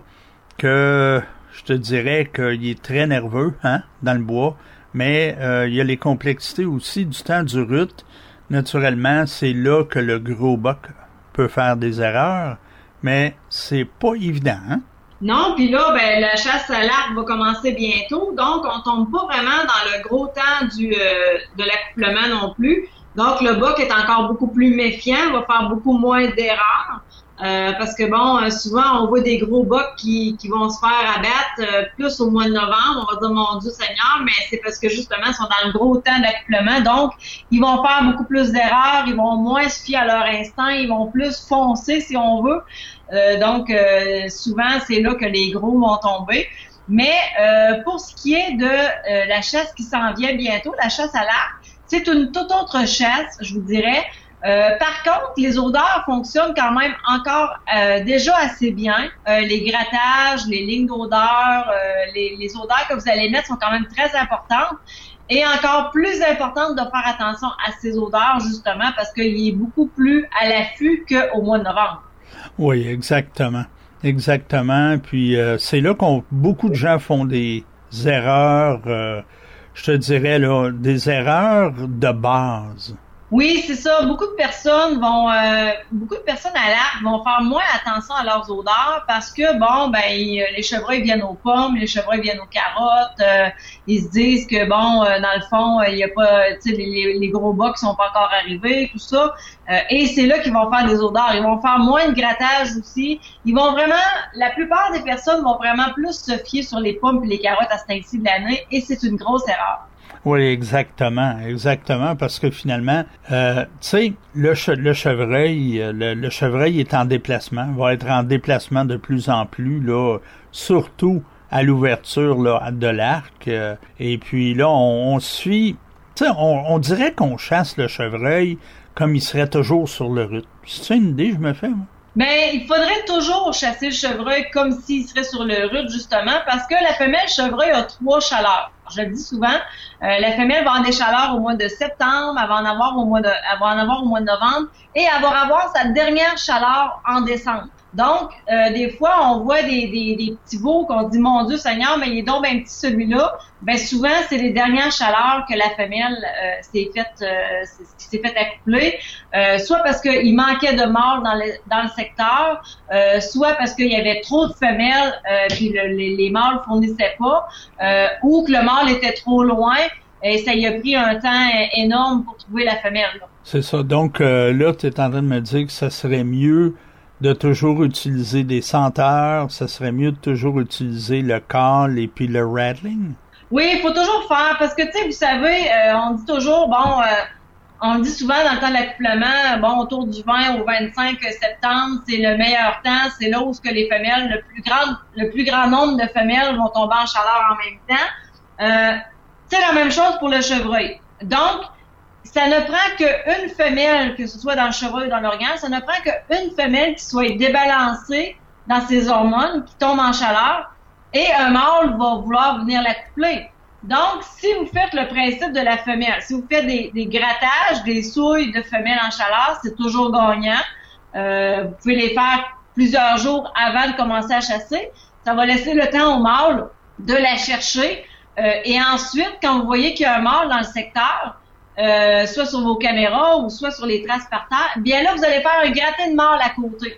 que je te dirais qu'il est très nerveux, hein, dans le bois. Mais euh, il y a les complexités aussi du temps du rut. Naturellement, c'est là que le gros buck peut faire des erreurs, mais c'est pas évident, hein?
Non, puis là, ben la chasse à l'arc va commencer bientôt, donc on tombe pas vraiment dans le gros temps du euh, de l'accouplement non plus. Donc le buck est encore beaucoup plus méfiant, va faire beaucoup moins d'erreurs. Euh, parce que bon, euh, souvent on voit des gros bucks qui, qui vont se faire abattre euh, plus au mois de novembre, on va dire mon Dieu Seigneur, mais c'est parce que justement ils sont dans le gros temps d'accouplement, donc ils vont faire beaucoup plus d'erreurs, ils vont moins se fier à leur instinct, ils vont plus foncer si on veut. Euh, donc euh, souvent c'est là que les gros vont tomber. Mais euh, pour ce qui est de euh, la chasse qui s'en vient bientôt, la chasse à l'arc, c'est une toute autre chasse, je vous dirais. Euh, par contre, les odeurs fonctionnent quand même encore euh, déjà assez bien. Euh, les grattages, les lignes d'odeur, euh, les, les odeurs que vous allez mettre sont quand même très importantes. Et encore plus importante de faire attention à ces odeurs, justement, parce qu'il est beaucoup plus à l'affût qu'au mois de novembre.
Oui, exactement. Exactement. Puis euh, c'est là qu'on beaucoup de gens font des erreurs, euh, je te dirais, là, des erreurs de base.
Oui, c'est ça. Beaucoup de personnes vont, euh, beaucoup de personnes à l'arc vont faire moins attention à leurs odeurs parce que bon, ben les chevreuils viennent aux pommes, les chevreuils viennent aux carottes. Euh, ils se disent que bon, euh, dans le fond, il euh, y a pas, tu sais, les, les gros bas qui sont pas encore arrivés, tout ça. Euh, et c'est là qu'ils vont faire des odeurs. Ils vont faire moins de grattage aussi. Ils vont vraiment, la plupart des personnes vont vraiment plus se fier sur les pommes et les carottes à ce temps-ci de l'année, et c'est une grosse erreur.
Oui, exactement, exactement, parce que finalement, euh, tu sais, le, che- le chevreuil, le, le chevreuil est en déplacement, va être en déplacement de plus en plus, là, surtout à l'ouverture là de l'arc, euh, et puis là, on, on suit, tu sais, on, on dirait qu'on chasse le chevreuil comme il serait toujours sur le rut. C'est une idée, je me fais, moi?
Ben, il faudrait toujours chasser le chevreuil comme s'il serait sur le rut, justement, parce que la femelle chevreuil a trois chaleurs. Je le dis souvent, euh, la femelle va avoir des chaleurs au mois de septembre, elle va en avoir au mois de, elle va en avoir au mois de novembre, et elle va avoir sa dernière chaleur en décembre. Donc, euh, des fois, on voit des, des, des petits veaux qu'on dit, mon Dieu Seigneur, mais il est donc bien petit celui-là. Ben souvent, c'est les dernières chaleurs que la femelle euh, s'est faite, euh, s'est fait accoupler, euh, soit parce qu'il manquait de mâles dans le, dans le secteur, euh, soit parce qu'il y avait trop de femelles, euh, puis le, les, les mâles fournissaient pas, euh, ou que le mâle était trop loin. Et ça y a pris un temps énorme pour trouver la femelle. Là.
C'est ça. Donc euh, là, tu es en train de me dire que ça serait mieux de toujours utiliser des senteurs, ça serait mieux de toujours utiliser le call et puis le rattling?
Oui, il faut toujours faire, parce que, tu sais, vous savez, euh, on dit toujours, bon, euh, on le dit souvent dans le temps de l'accouplement, bon, autour du vingt au vingt-cinq septembre, c'est le meilleur temps, c'est là où ce que les femelles, le plus grand, le plus grand nombre de femelles vont tomber en chaleur en même temps. Euh, c'est la même chose pour le chevreuil. Donc, ça ne prend qu'une femelle, que ce soit dans le chevreuil ou dans l'orignal, ça ne prend qu'une femelle qui soit débalancée dans ses hormones, qui tombe en chaleur, et un mâle va vouloir venir l'accoupler. Donc, si vous faites le principe de la femelle, si vous faites des, des grattages, des souilles de femelles en chaleur, c'est toujours gagnant. Euh, vous pouvez les faire plusieurs jours avant de commencer à chasser. Ça va laisser le temps au mâle de la chercher. Euh, et ensuite, quand vous voyez qu'il y a un mâle dans le secteur, Euh, soit sur vos caméras ou soit sur les traces par terre, bien là, vous allez faire un gratté de mâle à côté.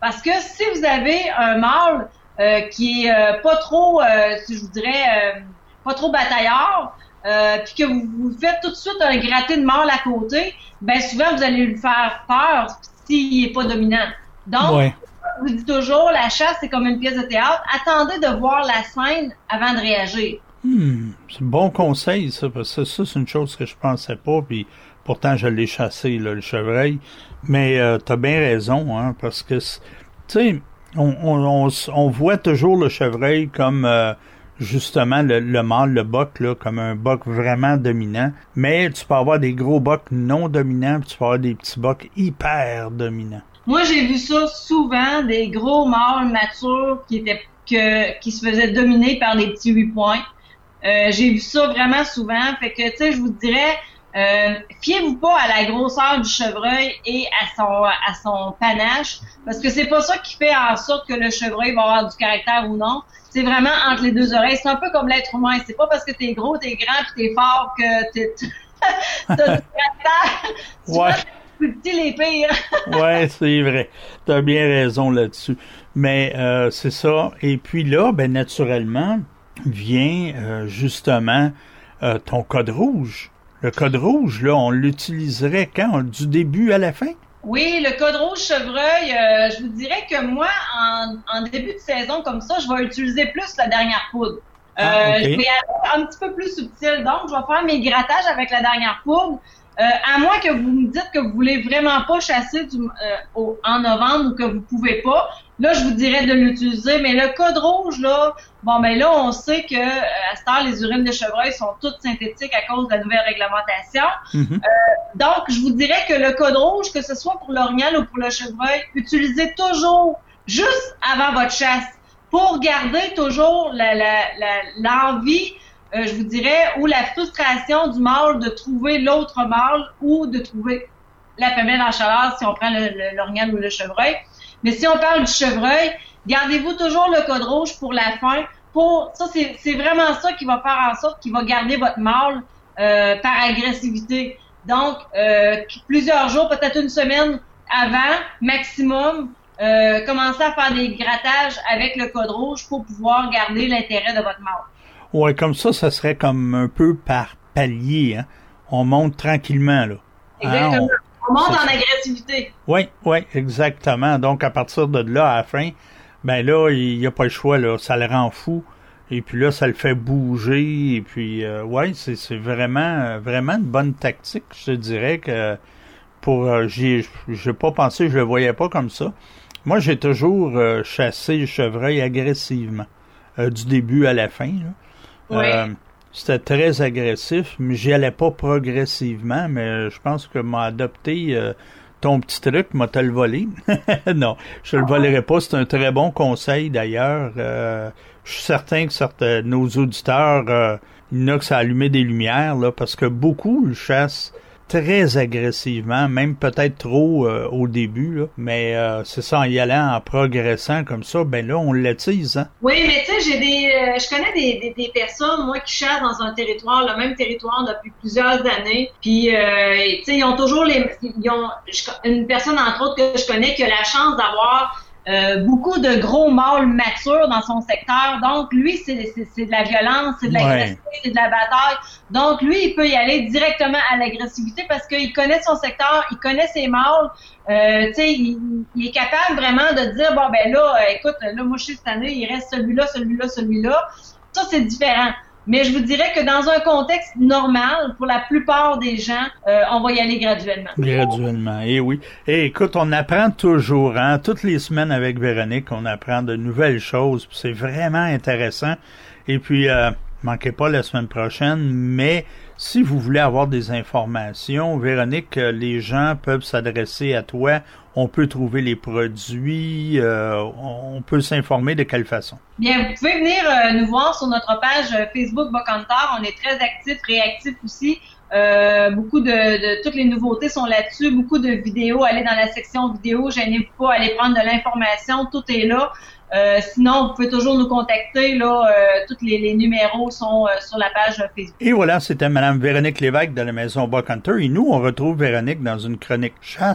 Parce que si vous avez un mâle euh, qui est euh, pas trop, euh, je vous dirais, euh, pas trop batailleur, euh, puis que vous, vous faites tout de suite un gratté de mâle à côté, ben souvent vous allez lui faire peur s'il est pas dominant. Donc,
ouais.
Je vous dis toujours, la chasse, c'est comme une pièce de théâtre. Attendez de voir la scène avant de réagir.
Hmm, c'est un bon conseil, ça, parce que ça, c'est une chose que je pensais pas, puis pourtant, je l'ai chassé, là, le chevreuil. Mais euh, t'as bien raison, hein, parce que, tu sais, on, on, on, on voit toujours le chevreuil comme, euh, justement, le, le mâle, le boc, là, comme un boc vraiment dominant. Mais tu peux avoir des gros bocs non dominants, puis tu peux avoir des petits bocs hyper dominants.
Moi, j'ai vu ça souvent, des gros mâles matures qui étaient que qui se faisaient dominer par des petits huit points. Euh, j'ai vu ça vraiment souvent. Fait que, tu sais, je vous dirais, euh, fiez-vous pas à la grosseur du chevreuil et à son à son panache, parce que c'est pas ça qui fait en sorte que le chevreuil va avoir du caractère ou non. C'est vraiment entre les deux oreilles. C'est un peu comme l'être humain. C'est pas parce que t'es gros, t'es grand pis t'es fort que t'es t'as du caractère.
Ouais.
Plus petit, les pires.
Ouais, c'est vrai. T'as bien raison là-dessus. Mais euh, c'est ça. Et puis là, ben naturellement, vient euh, justement euh, ton code rouge. Le code rouge, là, on l'utiliserait quand? Du début à la fin?
Oui, le code rouge chevreuil, euh, je vous dirais que moi, en, en début de saison comme ça, je vais utiliser plus la dernière poudre. Euh, ah, okay. Je vais aller un petit peu plus subtil. Donc, je vais faire mes grattages avec la dernière poudre. Euh, à moins que vous me dites que vous voulez vraiment pas chasser du, euh, au, en novembre ou que vous pouvez pas, là, je vous dirais de l'utiliser. Mais le code rouge, là, bon, ben là, on sait que euh, à cette heure, les urines de chevreuil sont toutes synthétiques à cause de la nouvelle réglementation. Mm-hmm. Euh, donc, je vous dirais que le code rouge, que ce soit pour l'orignal ou pour le chevreuil, utilisez toujours juste avant votre chasse pour garder toujours la, la, la, l'envie, Euh, je vous dirais, ou la frustration du mâle de trouver l'autre mâle ou de trouver la femelle en chaleur si on prend le, le, l'orignal ou le chevreuil. Mais si on parle du chevreuil, gardez-vous toujours le code rouge pour la fin. Pour ça, c'est, c'est vraiment ça qui va faire en sorte qu'il va garder votre mâle euh, par agressivité. Donc, euh, plusieurs jours, peut-être une semaine avant, maximum, euh, commencez à faire des grattages avec le code rouge pour pouvoir garder l'intérêt de votre mâle.
Ouais, comme ça, ça serait comme un peu par palier, hein. On monte tranquillement, là.
Exactement. Hein, on, on monte en ça. Agressivité.
Oui, oui, exactement. Donc, à partir de là, à la fin, ben là, il n'y a pas le choix, là. Ça le rend fou. Et puis là, ça le fait bouger. Et puis, euh, ouais, c'est, c'est vraiment, vraiment une bonne tactique. Je te dirais que pour, euh, j'y, j'ai pas pensé, je le voyais pas comme ça. Moi, j'ai toujours euh, chassé le chevreuil agressivement, euh, du début à la fin, là.
Oui.
Euh, c'était très agressif, mais j'y allais pas progressivement, mais je pense que m'a adopté euh, ton petit truc, m'a te le volé. Non, je le volerai pas, c'est un très bon conseil d'ailleurs. Euh, je suis certain que certains, nos auditeurs, euh, il y en a que ça a allumé des lumières, là, parce que beaucoup le chassent très agressivement, même peut-être trop euh, au début, là. Mais euh, c'est ça, en y allant, en progressant comme ça, ben là, on l'attise, hein.
Oui, mais tu sais, j'ai des, euh, je connais des, des, des personnes, moi, qui chassent dans un territoire, le même territoire depuis plusieurs années, puis euh, tu sais, ils ont toujours les, ils ont, une personne entre autres que je connais qui a la chance d'avoir Euh, beaucoup de gros mâles matures dans son secteur. Donc, lui, c'est, c'est, c'est de la violence, c'est de l'agressivité, ouais. C'est de la bataille. Donc, lui, il peut y aller directement à l'agressivité parce qu'il connaît son secteur, il connaît ses mâles. Euh, tu sais, il, il est capable vraiment de dire, bon, ben là, écoute, là, moi, je sais cette année, il reste celui-là, celui-là, celui-là. Ça, c'est différent. Mais je vous dirais que dans un contexte normal, pour la plupart des gens, euh, on va y aller graduellement.
Graduellement, eh oui. Et écoute, on apprend toujours, hein. Toutes les semaines avec Véronique, on apprend de nouvelles choses. C'est vraiment intéressant. Et puis, euh, manquez pas la semaine prochaine, mais si vous voulez avoir des informations, Véronique, les gens peuvent s'adresser à toi. On peut trouver les produits, euh, on peut s'informer de quelle façon?
Bien, vous pouvez venir euh, nous voir sur notre page Facebook Buck Hunter. On est très actifs, réactifs aussi. Euh, beaucoup de, de toutes les nouveautés sont là-dessus, beaucoup de vidéos. Allez dans la section vidéo, gênez-vous pas, allez prendre de l'information, tout est là. Euh, sinon, vous pouvez toujours nous contacter. Là, euh, tous les, les numéros sont euh, sur la page Facebook.
Et voilà, c'était Mme Véronique Lévesque de la maison Buck Hunter. Et nous, on retrouve Véronique dans une chronique chasse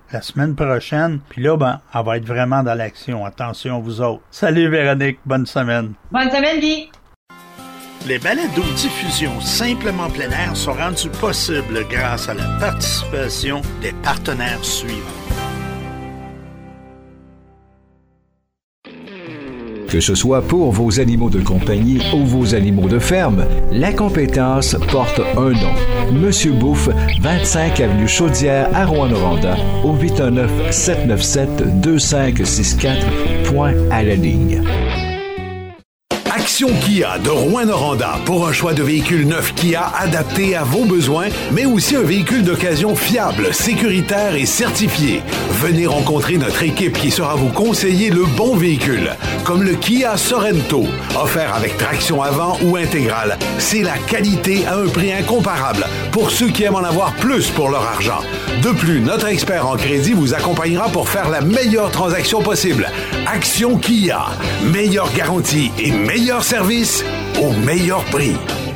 la semaine prochaine. Puis là, ben, elle va être vraiment dans l'action. Attention, vous autres. Salut Véronique, bonne semaine.
Bonne semaine, Guy.
Les balados-diffusions Simplement plein air sont rendus possibles grâce à la participation des partenaires suivants.
Que ce soit pour vos animaux de compagnie ou vos animaux de ferme, la compétence porte un nom. Monsieur Bouffe, vingt-cinq avenue Chaudière à Rouyn-Noranda, au huit un neuf, sept neuf sept, deux cinq six quatre, point à la ligne.
Action Kia de Rouyn-Noranda pour un choix de véhicules neufs Kia adaptés à vos besoins, mais aussi un véhicule d'occasion fiable, sécuritaire et certifié. Venez rencontrer notre équipe qui sera vous conseiller le bon véhicule, comme le Kia Sorento, offert avec traction avant ou intégrale. C'est la qualité à un prix incomparable pour ceux qui aiment en avoir plus pour leur argent. De plus, notre expert en crédit vous accompagnera pour faire la meilleure transaction possible. Action Kia, meilleure garantie et meilleur service au meilleur prix.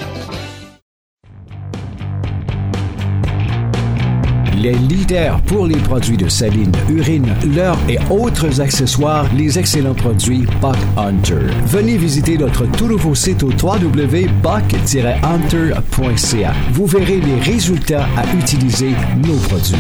Les leaders pour les produits de saline, urine, leurre et autres accessoires, les excellents produits Buck Hunter. Venez visiter notre tout nouveau site au w w w point buck tiret hunter point c a. Vous verrez les résultats à utiliser nos produits.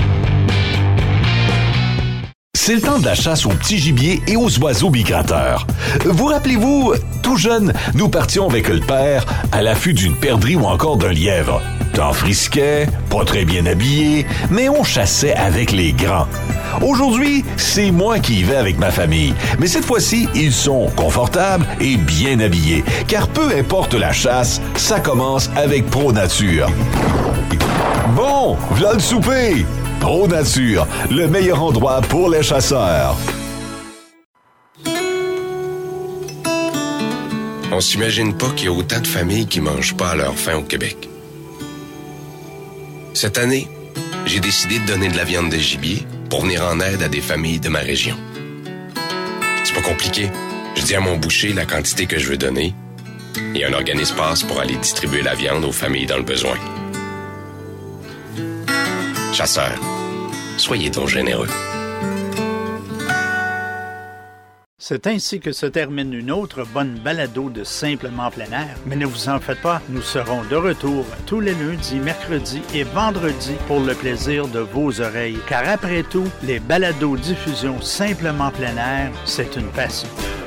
C'est le temps de la chasse aux petits gibiers et aux oiseaux migrateurs. Vous rappelez-vous, tout jeune, nous partions avec le père à l'affût d'une perdrix ou encore d'un lièvre. Temps frisquet, pas très bien habillé, mais on chassait avec les grands. Aujourd'hui, c'est moi qui y vais avec ma famille, mais cette fois-ci, ils sont confortables et bien habillés, car peu importe la chasse, ça commence avec Pro Nature. Bon, v'là le souper! Pro Nature, le meilleur endroit pour les chasseurs.
On s'imagine pas qu'il y a autant de familles qui mangent pas à leur faim au Québec. Cette année, j'ai décidé de donner de la viande de gibier pour venir en aide à des familles de ma région. C'est pas compliqué. Je dis à mon boucher la quantité que je veux donner et un organisme passe pour aller distribuer la viande aux familles dans le besoin. Chasseurs, soyez donc généreux.
C'est ainsi que se termine une autre bonne balado de Simplement plein air. Mais ne vous en faites pas, nous serons de retour tous les lundis, mercredis et vendredis pour le plaisir de vos oreilles. Car après tout, les balados diffusions Simplement plein air, c'est une passion.